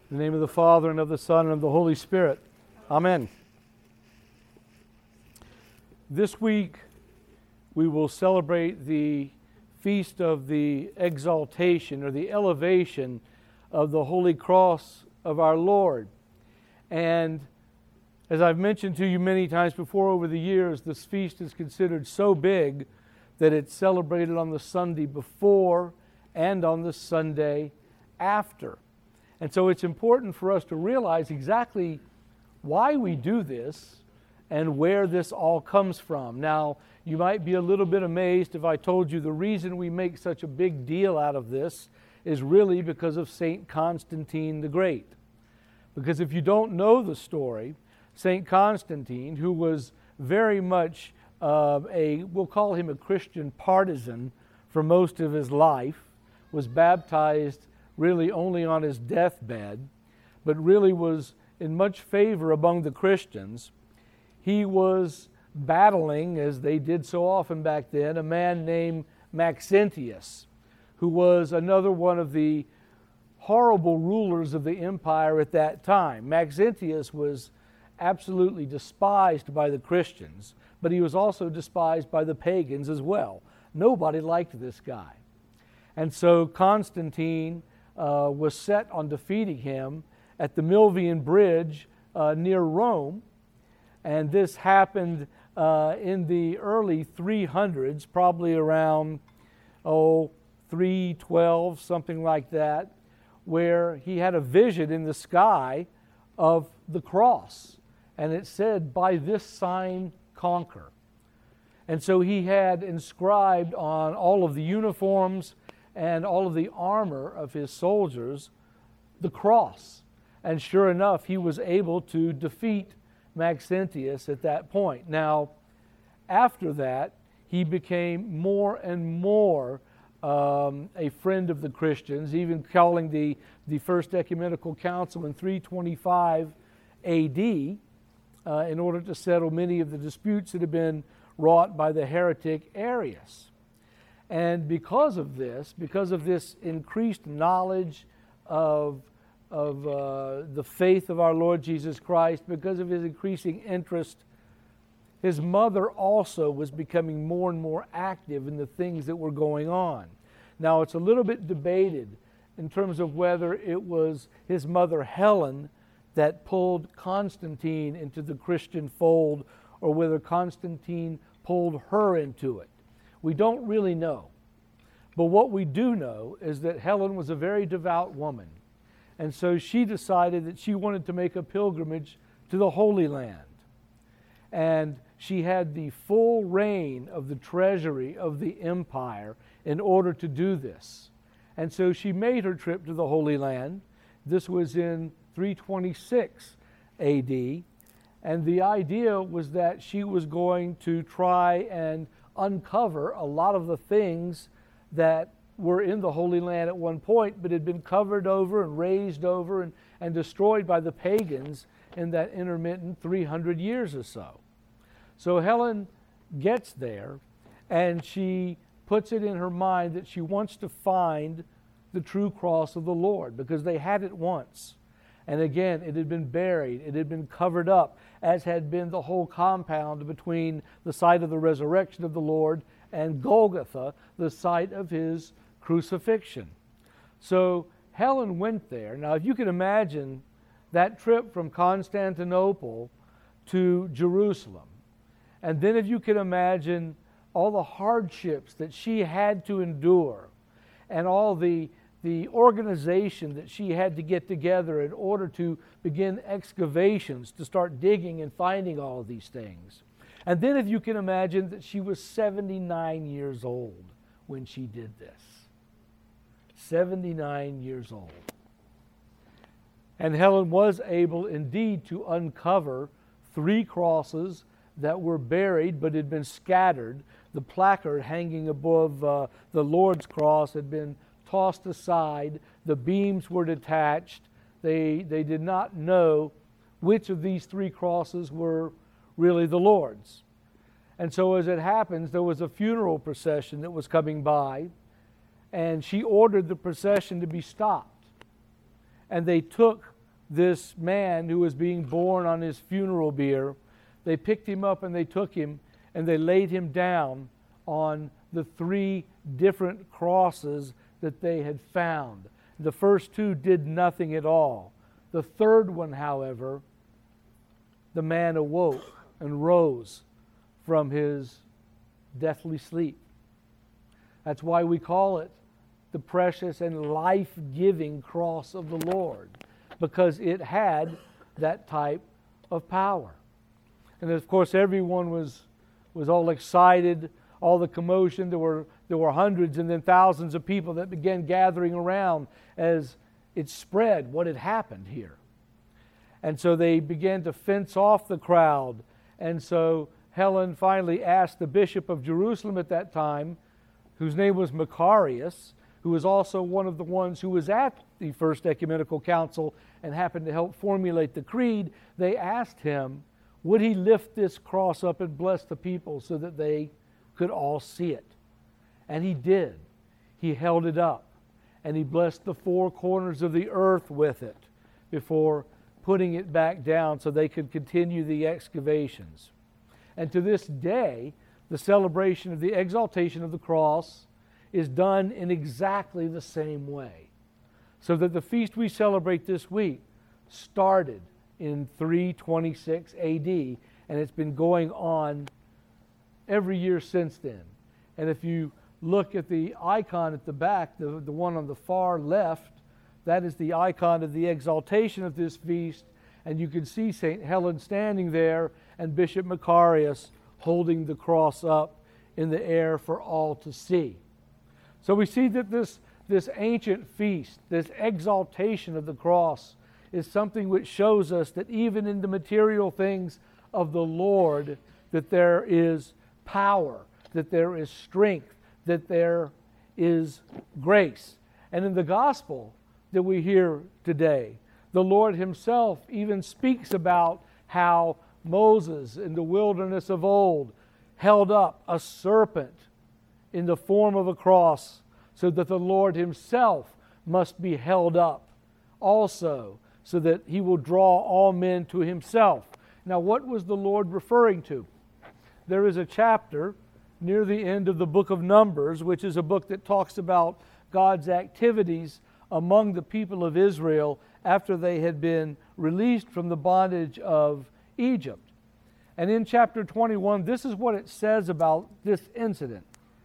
In the name of the Father, and of the Son, and of the Holy Spirit. Amen. This week, we will celebrate the feast of the exaltation, or the elevation of the Holy Cross of our Lord. And as I've mentioned to you many times before over the years, this feast is considered so big that it's celebrated on the Sunday before and on the Sunday after. And so it's important for us to realize exactly why we do this and where this all comes from. Now, you might be a little bit amazed if I told you the reason we make such a big deal out of this is really because of St. Constantine the Great. Because if you don't know the story, St. Constantine, who was very much we'll call him a Christian partisan for most of his life, was baptized really only on his deathbed, but really was in much favor among the Christians. He was battling, as they did so often back then, a man named Maxentius, who was another one of the horrible rulers of the empire at that time. Maxentius was absolutely despised by the Christians, but he was also despised by the pagans as well. Nobody liked this guy. And so Constantine was set on defeating him at the Milvian Bridge near Rome. And this happened in the early 300s, probably around 312, something like that, where he had a vision in the sky of the cross. And it said, "By this sign conquer." And so he had inscribed on all of the uniforms and all of the armor of his soldiers the cross. And sure enough, he was able to defeat Maxentius at that point. Now, after that, he became more and more a friend of the Christians, even calling the First Ecumenical Council in 325 AD in order to settle many of the disputes that had been wrought by the heretic Arius. And because of this increased knowledge of the faith of our Lord Jesus Christ, because of his increasing interest, his mother also was becoming more and more active in the things that were going on. Now, it's a little bit debated in terms of whether it was his mother Helen that pulled Constantine into the Christian fold, or whether Constantine pulled her into it. We don't really know. But what we do know is that Helen was a very devout woman. And so she decided that she wanted to make a pilgrimage to the Holy Land. And she had the full reign of the treasury of the empire in order to do this. And so she made her trip to the Holy Land. This was in 326 AD. And the idea was that she was going to try and uncover a lot of the things that were in the Holy Land at one point, but had been covered over and razed over and destroyed by the pagans in that intermittent 300 years or so. So Helen gets there, and she puts it in her mind that she wants to find the true cross of the Lord, because they had it once. And again, it had been buried, it had been covered up, as had been the whole compound between the site of the resurrection of the Lord and Golgotha, the site of his crucifixion. So Helen went there. Now, if you can imagine that trip from Constantinople to Jerusalem, and then if you can imagine all the hardships that she had to endure, and all the organization that she had to get together in order to begin excavations, to start digging and finding all of these things. And then if you can imagine that she was 79 years old when she did this. 79 years old. And Helen was able indeed to uncover 3 crosses that were buried but had been scattered. The placard hanging above the Lord's cross had been tossed aside. The beams were detached. They did not know which of these 3 crosses were really the Lord's. And so as it happens, there was a funeral procession that was coming by, and she ordered the procession to be stopped. And they took this man who was being born on his funeral bier, they picked him up and they took him and they laid him down on the 3 different crosses that they had found. The first 2 did nothing at all. The third one, however, the man awoke and rose from his deathly sleep. That's why we call it the precious and life-giving cross of the Lord, because it had that type of power. And of course, everyone was all excited, all the commotion. There were hundreds and then thousands of people that began gathering around as it spread what had happened here. And so they began to fence off the crowd. And so Helen finally asked the bishop of Jerusalem at that time, whose name was Macarius, who was also one of the ones who was at the First Ecumenical Council and happened to help formulate the creed. They asked him, would he lift this cross up and bless the people so that they could all see it? And he did. He held it up, and he blessed the 4 corners of the earth with it before putting it back down so they could continue the excavations. And to this day, the celebration of the exaltation of the cross is done in exactly the same way. So that the feast we celebrate this week started in 326 AD, and it's been going on every year since then. And if you look at the icon at the back, the one on the far left, that is the icon of the exaltation of this feast, and you can see St. Helen standing there and Bishop Macarius holding the cross up in the air for all to see. So we see that this ancient feast, this exaltation of the cross, is something which shows us that even in the material things of the Lord, that there is power, that there is strength, that there is grace. And in the gospel that we hear today, the Lord himself even speaks about how Moses in the wilderness of old held up a serpent in the form of a cross, so that the Lord himself must be held up also, so that he will draw all men to himself. Now, what was the Lord referring to? There is a chapter near the end of the book of Numbers, which is a book that talks about God's activities among the people of Israel after they had been released from the bondage of Egypt. And in chapter 21, this is what it says about this incident.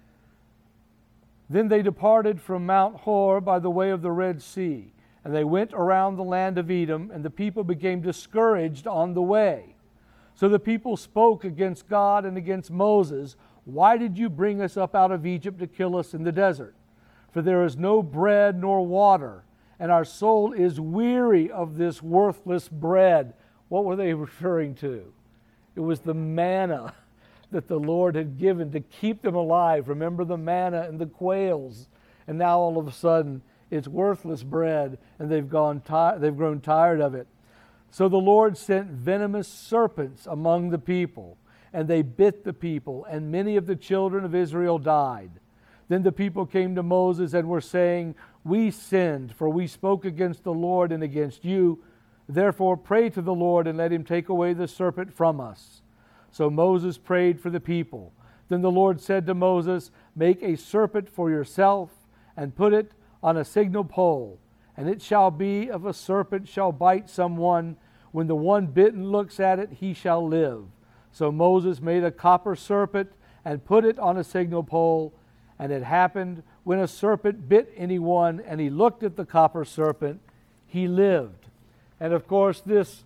Then they departed from Mount Hor by the way of the Red Sea, and they went around the land of Edom, and the people became discouraged on the way. So the people spoke against God and against Moses, "Why did you bring us up out of Egypt to kill us in the desert? For there is no bread nor water, and our soul is weary of this worthless bread." What were they referring to? It was the manna that the Lord had given to keep them alive. Remember the manna and the quails. And now all of a sudden it's worthless bread, and they've grown tired of it. So the Lord sent venomous serpents among the people, and they bit the people, and many of the children of Israel died. Then the people came to Moses and were saying, "We sinned, for we spoke against the Lord and against you. Therefore pray to the Lord and let him take away the serpent from us." So Moses prayed for the people. Then the Lord said to Moses, "Make a serpent for yourself and put it on a signal pole. And it shall be, if a serpent shall bite someone, when the one bitten looks at it, he shall live." So Moses made a copper serpent and put it on a signal pole. And it happened, when a serpent bit anyone and he looked at the copper serpent, he lived. And of course, this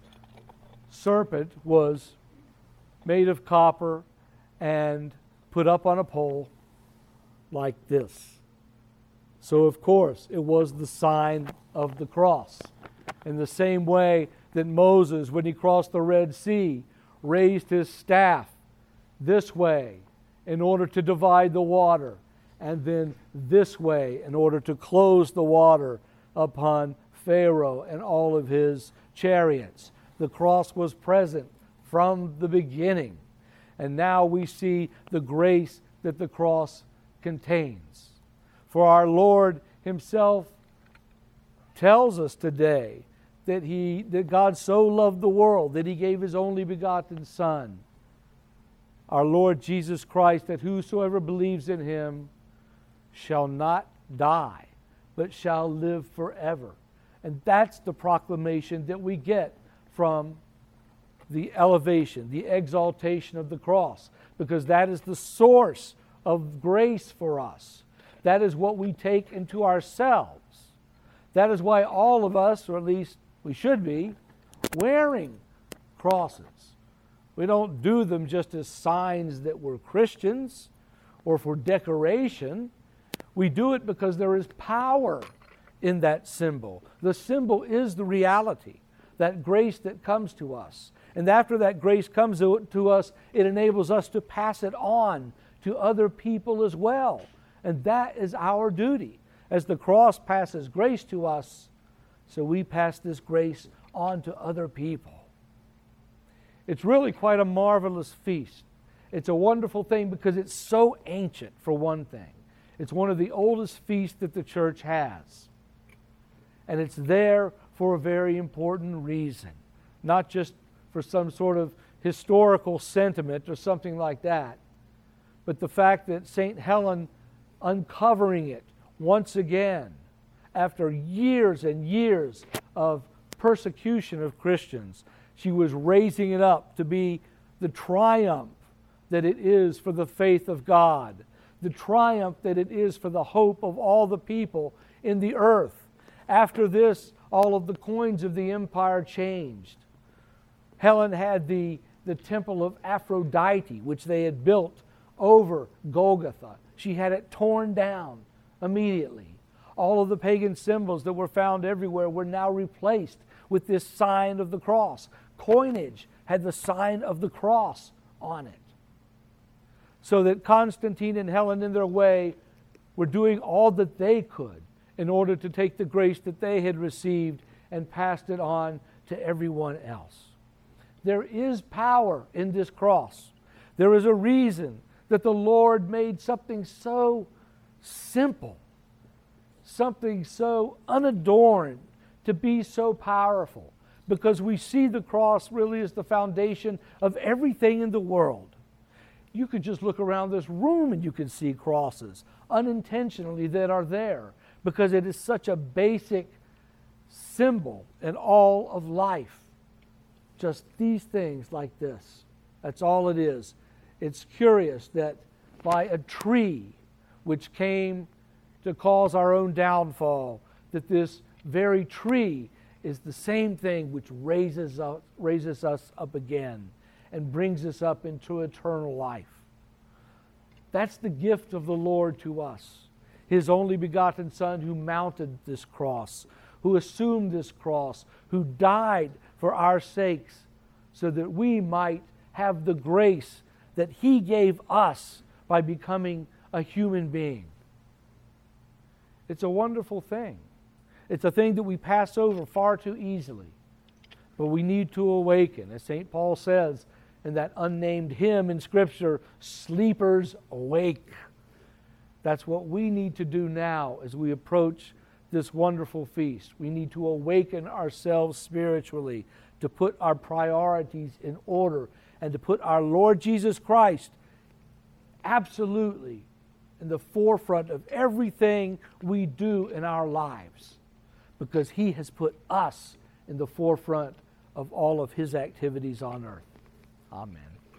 serpent was made of copper and put up on a pole like this. So of course, it was the sign of the cross. In the same way that Moses, when he crossed the Red Sea, raised his staff this way in order to divide the water, and then this way in order to close the water upon Pharaoh and all of his chariots. The cross was present from the beginning. And now we see the grace that the cross contains. For our Lord himself tells us today that God so loved the world that He gave His only begotten Son, our Lord Jesus Christ, that whosoever believes in Him shall not die, but shall live forever. And that's the proclamation that we get from the elevation, the exaltation of the cross, because that is the source of grace for us. That is what we take into ourselves. That is why all of us, or at least we should be, wearing crosses. We don't do them just as signs that we're Christians or for decoration. We do it because there is power in that symbol. The symbol is the reality, that grace that comes to us. And after that grace comes to us, it enables us to pass it on to other people as well. And that is our duty. As the cross passes grace to us, so we pass this grace on to other people. It's really quite a marvelous feast. It's a wonderful thing because it's so ancient, for one thing. It's one of the oldest feasts that the church has. And it's there for a very important reason. Not just for some sort of historical sentiment or something like that, but the fact that St. Helen, uncovering it once again, after years and years of persecution of Christians, she was raising it up to be the triumph that it is for the faith of God, the triumph that it is for the hope of all the people in the earth. After this, all of the coins of the empire changed. Helen had the temple of Aphrodite, which they had built over Golgotha. She had it torn down immediately. All of the pagan symbols that were found everywhere were now replaced with this sign of the cross. Coinage had the sign of the cross on it. So that Constantine and Helen, in their way, were doing all that they could in order to take the grace that they had received and passed it on to everyone else. There is power in this cross. There is a reason that the Lord made something so simple, something so unadorned, to be so powerful, because we see the cross really as the foundation of everything in the world. You could just look around this room and you can see crosses unintentionally that are there, because it is such a basic symbol in all of life. Just these things like this. That's all it is. It's curious that by a tree which came to cause our own downfall, that this very tree is the same thing which raises us up again and brings us up into eternal life. That's the gift of the Lord to us. His only begotten Son, who mounted this cross, who assumed this cross, who died for our sakes, so that we might have the grace that He gave us by becoming a human being. It's a wonderful thing. It's a thing that we pass over far too easily. But we need to awaken. As St. Paul says in that unnamed hymn in Scripture, sleepers awake. That's what we need to do now as we approach this wonderful feast. We need to awaken ourselves spiritually, to put our priorities in order, and to put our Lord Jesus Christ absolutely in the forefront of everything we do in our lives, because He has put us in the forefront of all of His activities on earth. Amen.